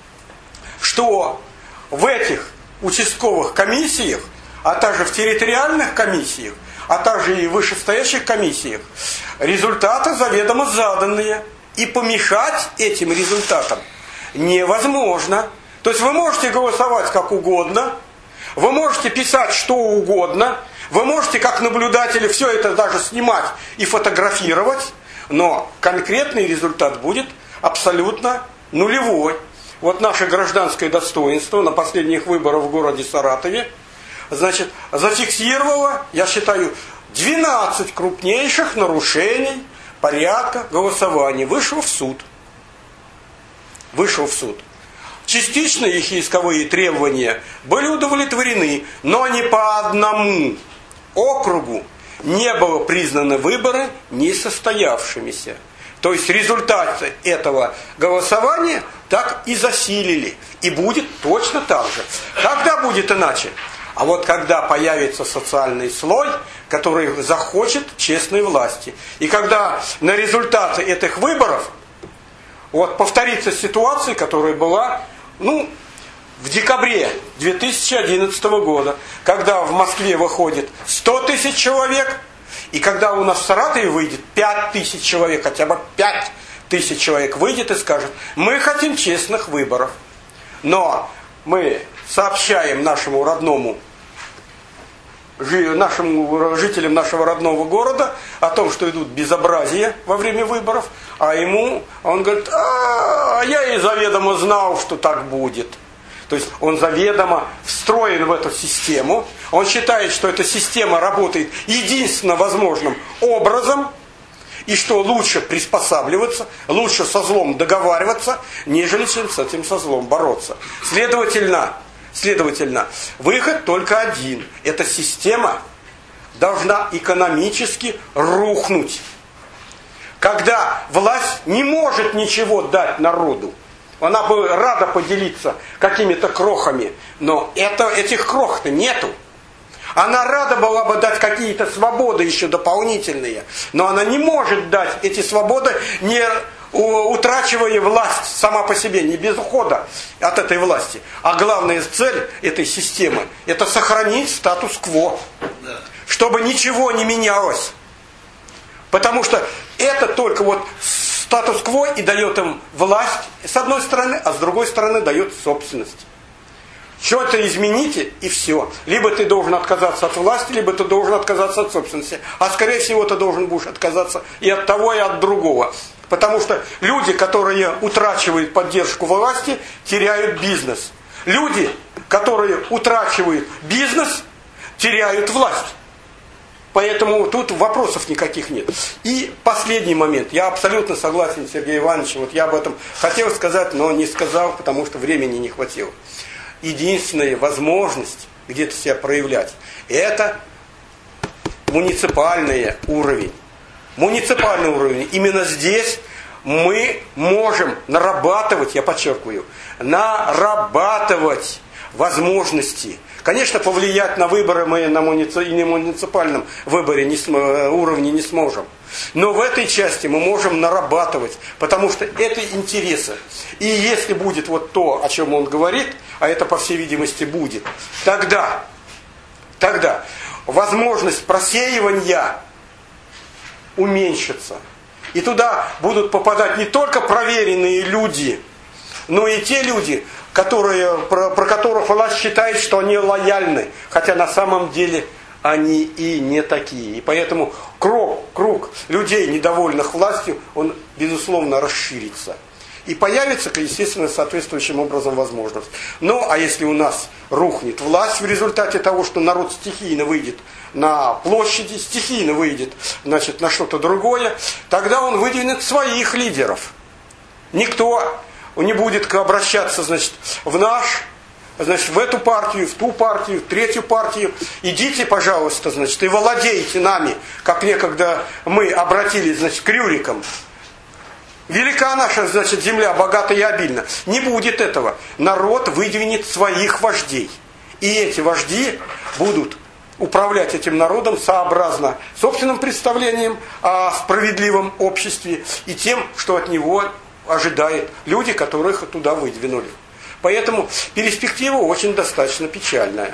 что в этих участковых комиссиях, а также в территориальных комиссиях, а также и в вышестоящих комиссиях, результаты заведомо заданные. И помешать этим результатам невозможно. То есть вы можете голосовать как угодно, вы можете писать что угодно, вы можете как наблюдатели все это даже снимать и фотографировать, но конкретный результат будет абсолютно нулевой. Вот наше гражданское достоинство на последних выборах в городе Саратове, значит, зафиксировало, я считаю, двенадцать крупнейших нарушений порядка голосования. Вышел в суд. Вышел в суд. Частично их исковые требования были удовлетворены, но не по одному округу не было признаны выборы несостоявшимися. То есть результаты этого голосования так и засилили. И будет точно так же. Когда будет иначе? А вот когда появится социальный слой, который захочет честной власти. И когда на результаты этих выборов вот повторится ситуация, которая была, ну, в декабре две тысячи одиннадцатого года, когда в Москве выходит сто тысяч человек, и когда у нас в Саратове выйдет пять тысяч человек, хотя бы пять тысяч человек выйдет и скажет, мы хотим честных выборов. Но мы сообщаем нашему родному, нашим жителям нашего родного города о том, что идут безобразия во время выборов, а ему, он говорит, а я и заведомо знал, что так будет. То есть он заведомо встроен в эту систему, он считает, что эта система работает единственно возможным образом, и что лучше приспосабливаться, лучше со злом договариваться, нежели чем с этим со злом бороться. Следовательно, Следовательно, выход только один. Эта система должна экономически рухнуть. Когда власть не может ничего дать народу, она бы рада поделиться какими-то крохами, но это, этих крох-то нету. Она рада была бы дать какие-то свободы еще дополнительные, но она не может дать эти свободы, не утрачивая власть сама по себе, не без ухода от этой власти. А главная цель этой системы – это сохранить статус-кво, чтобы ничего не менялось. Потому что это только вот статус-кво и дает им власть с одной стороны, а с другой стороны дает собственность. Что-то измените, и все. Либо ты должен отказаться от власти, либо ты должен отказаться от собственности. А скорее всего ты должен будешь отказаться и от того, и от другого. Потому что люди, которые утрачивают поддержку власти, теряют бизнес. Люди, которые утрачивают бизнес, теряют власть. Поэтому тут вопросов никаких нет. И последний момент. Я абсолютно согласен с Сергеем Ивановичем. Вот я об этом хотел сказать, но не сказал, потому что времени не хватило. Единственная возможность где-то себя проявлять – это муниципальный уровень. Муниципальный уровень. Именно здесь мы можем нарабатывать, я подчеркиваю, нарабатывать возможности. Конечно, повлиять на выборы мы на муници... и на муниципальном выборе не см... уровне не сможем. Но в этой части мы можем нарабатывать, потому что это интересы. И если будет вот то, о чем он говорит, а это, по всей видимости, будет, тогда, тогда возможность просеивания уменьшится. И туда будут попадать не только проверенные люди, но и те люди, которые, про, про которых власть считает, что они лояльны, хотя на самом деле они и не такие. И поэтому круг, круг людей, недовольных властью, он, безусловно, расширится. И появится, естественно, соответствующим образом возможность. Ну, а если у нас рухнет власть в результате того, что народ стихийно выйдет на площади, стихийно выйдет, значит, на что-то другое, тогда он выдвинет своих лидеров. Никто не будет обращаться, значит, в наш, значит, в эту партию, в ту партию, в третью партию. Идите, пожалуйста, значит, и владейте нами, как некогда мы обратились, значит, к Рюрикам. Велика наша, значит, земля, богата и обильна. Не будет этого. Народ выдвинет своих вождей. И эти вожди будут управлять этим народом сообразно собственным представлением о справедливом обществе и тем, что от него ожидают люди, которых туда выдвинули. Поэтому перспектива очень достаточно печальная.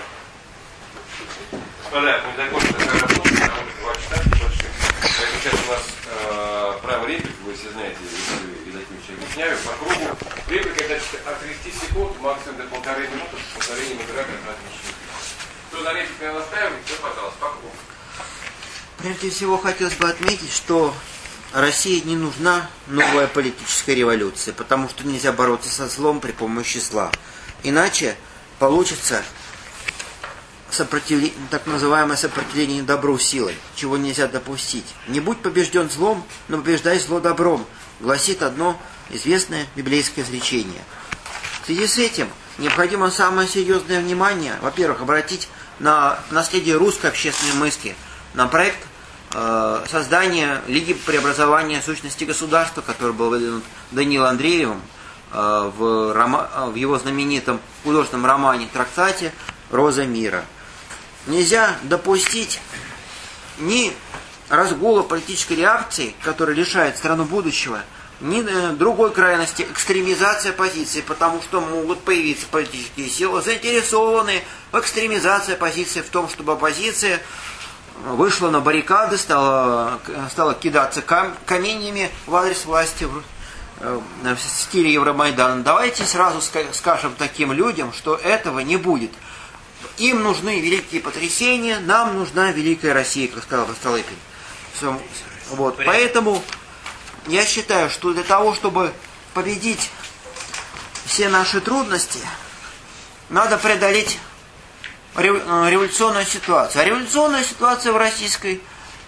Господа, мы закончим разговор, потому что два часа больших. Поэтому сейчас у нас э, право реплики, вы все знаете, Юрий Владимирович объясняю, по кругу. Реплика это от тридцати секунд, максимум до полторы минуты, полторы минуты как отлично. Кто на реплике настаивает, все, пожалуйста, по кругу. Прежде всего хотелось бы отметить, что России не нужна новая политическая революция, потому что нельзя бороться со злом при помощи зла. Иначе получится сопротивление, так называемое сопротивление добру силой, чего нельзя допустить. Не будь побежден злом, но побеждай зло добром, гласит одно известное библейское изречение. В связи с этим необходимо самое серьезное внимание, во-первых, обратить на наследие русской общественной мысли, на проект создание Лиги преобразования сущности государства, который был выдвинут Даниилом Андреевым в, рома... в его знаменитом художественном романе «Трактате Роза мира». Нельзя допустить ни разгула политической реакции, которая лишает страну будущего, ни другой крайности экстремизации оппозиции, потому что могут появиться политические силы, заинтересованные в экстремизации оппозиции, в том, чтобы оппозиция вышла на баррикады, стала, стала кидаться кам, каменьями в адрес власти в, в стиле Евромайдана. Давайте сразу скажем таким людям, что этого не будет. Им нужны великие потрясения, нам нужна великая Россия, как сказал Столыпин. Вот. Поэтому я считаю, что для того, чтобы победить все наши трудности, надо преодолеть революционную ситуацию. А революционная ситуация в Российской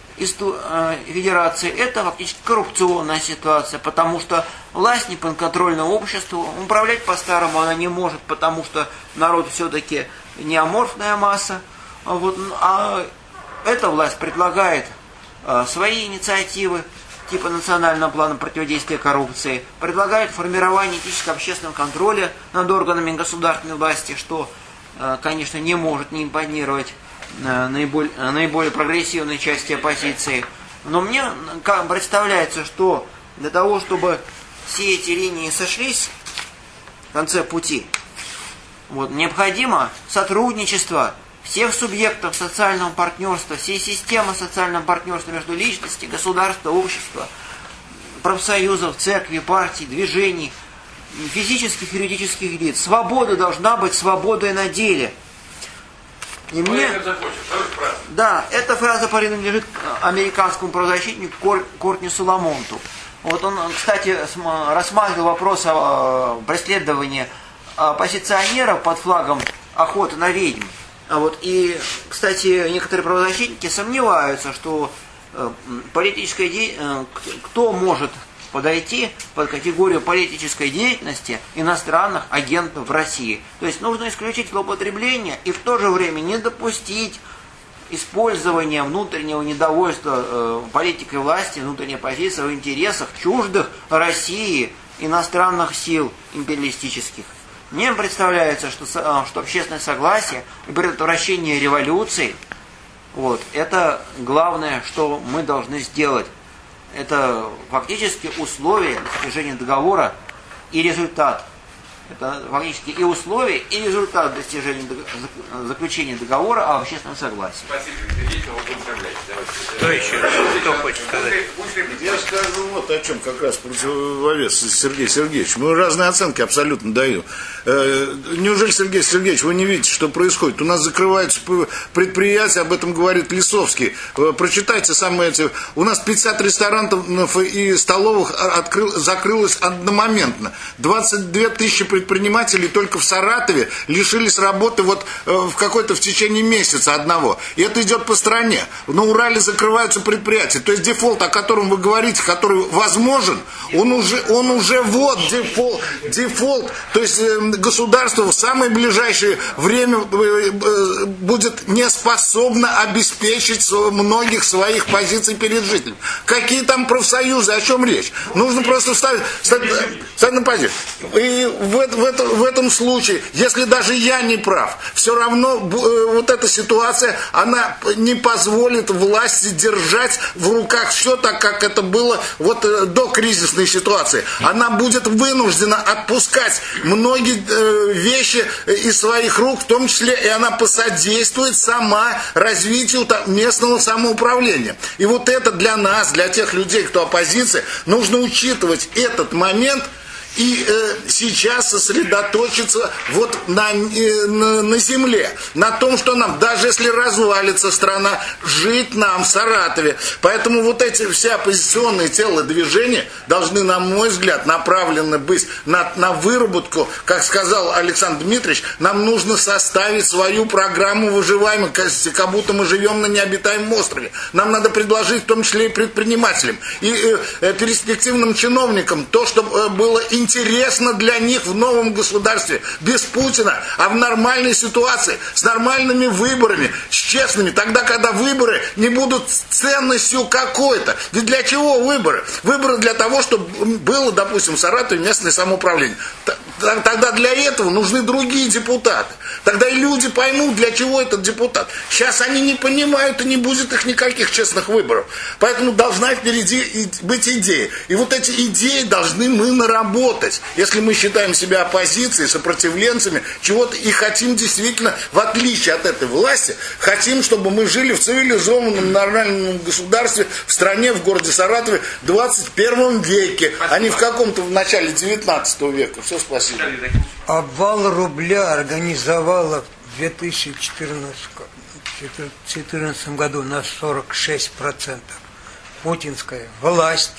Федерации – это фактически коррупционная ситуация, потому что власть не подконтрольна обществу, управлять по-старому она не может, потому что народ все-таки не аморфная масса. Вот. А эта власть предлагает свои инициативы, типа национального плана противодействия коррупции, предлагает формирование этического общественного контроля над органами государственной власти, что, конечно, не может не импонировать наиболее, наиболее прогрессивной части оппозиции. Но мне представляется, что для того, чтобы все эти линии сошлись в конце пути, вот, необходимо сотрудничество всех субъектов социального партнерства, всей системы социального партнерства между личностью, государства, общества, профсоюзов, церкви, партий, движений, физических и юридических лиц. Свобода должна быть свободой на деле. И мне... Да, эта фраза принадлежит американскому правозащитнику Кортни Суламонту. Вот он, кстати, рассматривал вопрос о преследовании оппозиционеров под флагом охоты на ведьм. А вот, и, кстати, некоторые правозащитники сомневаются, что политическая де... кто может подойти под категорию политической деятельности иностранных агентов в России. То есть нужно исключить злоупотребление и в то же время не допустить использование внутреннего недовольства э, политикой власти, внутренней оппозиции в интересах чуждых России иностранных сил империалистических. Мне представляется, что, что общественное согласие и предотвращение революции, вот, это главное, что мы должны сделать. Это фактически условие достижения договора и результат. Это фактически и условия, и результат достижения заключения договора о общественном согласии. Спасибо, Сергей, вы поздравляете. Кто еще? Кто хочет сказать? Я скажу вот о чем как раз противовес Сергей Сергеевич. Мы разные оценки абсолютно даем. Неужели, Сергей Сергеевич, вы не видите, что происходит? У нас закрываются предприятия, об этом говорит Лисовский. Прочитайте самые эти. У нас пятьдесят ресторанов и столовых открыл, закрылось одномоментно. двадцать две тысячи предпринимателей только в Саратове лишились работы вот в какой-то в течение месяца одного. И это идет по стране. На Урале закрываются предприятия. То есть дефолт, о котором вы говорите, который возможен, он уже, он уже вот дефолт, дефолт. То есть государство в самое ближайшее время будет не способно обеспечить многих своих позиций перед жителями. Какие там профсоюзы, о чем речь? Нужно просто вставить, вставить, вставить на позицию. И в, в, это, в этом случае, если даже я не прав, все равно вот эта ситуация, она не позволит власти держать в руках все так, как это было вот до кризисной ситуации. Она будет вынуждена отпускать многие вещи из своих рук, в том числе и она посодействует сама развитию местного самоуправления. И вот это для нас, для тех людей, кто оппозиция, нужно учитывать этот момент и э, сейчас сосредоточиться вот на, э, на, на земле, на том, что нам, даже если развалится страна, жить нам в Саратове. Поэтому вот эти все оппозиционные телодвижения должны, на мой взгляд, направлены быть на, на выработку, как сказал Александр Дмитриевич, нам нужно составить свою программу выживаемости, как будто мы живем на необитаемом острове. Нам надо предложить, в том числе и предпринимателям, и э, перспективным чиновникам, то, что э, было интересно. Интересно для них в новом государстве, без Путина, а в нормальной ситуации, с нормальными выборами, с честными, тогда, когда выборы не будут ценностью какой-то. Ведь для чего выборы? Выборы для того, чтобы было, допустим, в Саратове местное самоуправление. Тогда для этого нужны другие депутаты. Тогда и люди поймут, для чего этот депутат. Сейчас они не понимают, и не будет их никаких честных выборов. Поэтому должна впереди быть идея. И вот эти идеи должны мы наработать. Если мы считаем себя оппозицией, сопротивленцами чего-то и хотим действительно, в отличие от этой власти, хотим, чтобы мы жили в цивилизованном, нормальном государстве, в стране, в городе Саратове в двадцать первом веке, спасибо. А не в каком-то в начале девятнадцатого века. Все, спасибо. Обвал рубля организовала в две тысячи четырнадцатом году на сорок шесть процентов путинская власть.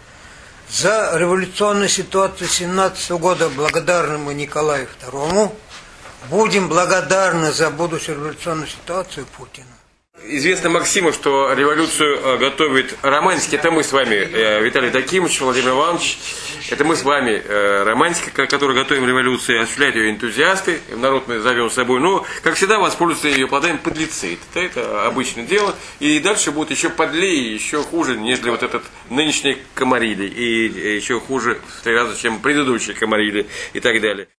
За революционную ситуацию тысяча девятьсот семнадцатого года благодарны мы Николаю второму. Будем благодарны за будущую революционную ситуацию Путину. Известно Максиму, что революцию готовит романтики. Это мы с вами, Виталий Дакимович, Владимир Иванович. Это мы с вами, романтики, которые готовим революцию, осуществляют ее энтузиасты. Народ мы зовем с собой. Но, как всегда, воспользуются ее плодами подлецы. Это, это обычное дело. И дальше будет еще подлее, еще хуже, нежели вот этот нынешний Комариды. И еще хуже в три раза, чем предыдущий Комариды и так далее.